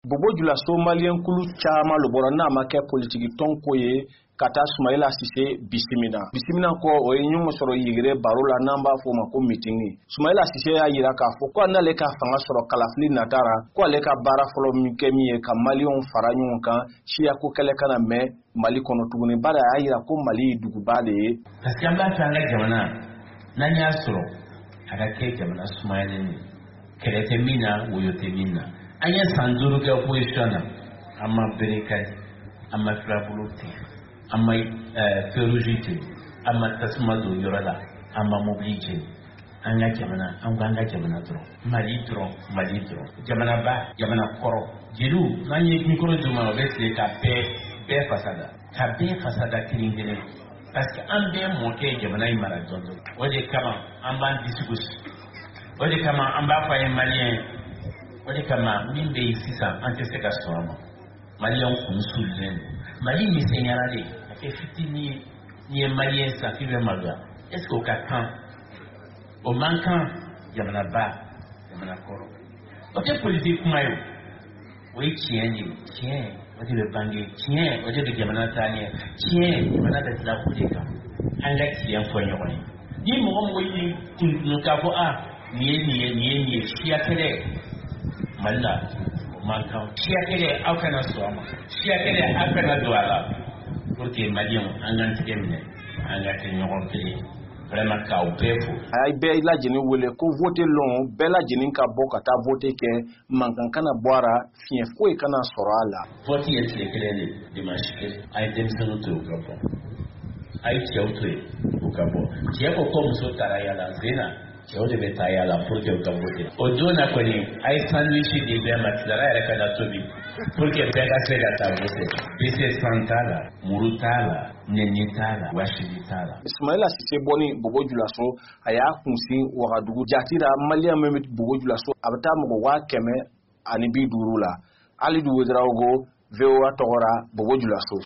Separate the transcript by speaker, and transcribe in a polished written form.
Speaker 1: Bobo Dioulasso malien kulu chama lo borana make politique ton koye kata Soumaïla Cissé bisimina ko o nyungo soro yigire barola namba fo mako meeting Soumaïla Cissé ya yira ka fo ko na le ka fanga soro kalafli natara ko le ka bara folo mikemi ka malion faranyon kan chia ko kele kana me mali kono tuguni bara ya yira ko mali dugubale
Speaker 2: parce que amba tanga jamana nanya soro ada ke jamana Soumaïla ni kelete mina woyote mina anya sanzuru ke opposition amma berekai amma frabuluti amma ferujite amma tasmado yorala amma mobilite anga jamana anga jamana tro mali jamana ba jamana koro jiru nanye mikoro juma obese ka be fasada kilingene parce que ambe monter jamana imara dondo ode kama amba diskus ode kama amba fa malien ode kama mimbe sisa anteseka soma malien kunsullen mali ni senyarade effectivement ni malien sa fibre malga est-ce qu'au cas au manquant yamana ba yamana koro ok politique mayo oui tien ode le bangi tien ode de yamana tani tien yamana de la politique anga tien fo nyoni ni mo yi kun ka fo a ni sia tele malla manquant sia tele akana soma sia tele akana douala pour que malien angante nyokon tele vraiment ka opefu
Speaker 1: ay be la jeni wole ko voter long be la jeni ka boka ta voter ke mankan kana boara fien ko e kana sorala
Speaker 2: voter est éclairé dimanche ay dem sanu to ko ay tiotre ko kabo tiako comme so taraya la zena tio de betaya la pour que ko voter o dona ko ni ay sandwich de be matlara era kana tobi pour que pega sega ta voter bise santala murutala Nenyitala, Washingitala.
Speaker 1: Soumaïla Cissé boni Bobo Dioulasso aya kunsi Ouagadougou jatira Malien Mehmet Bobo Dioulasso abata mo wa keme ani bi durula Ali du Wedraogo VOA Togora Bobo Dioulasso.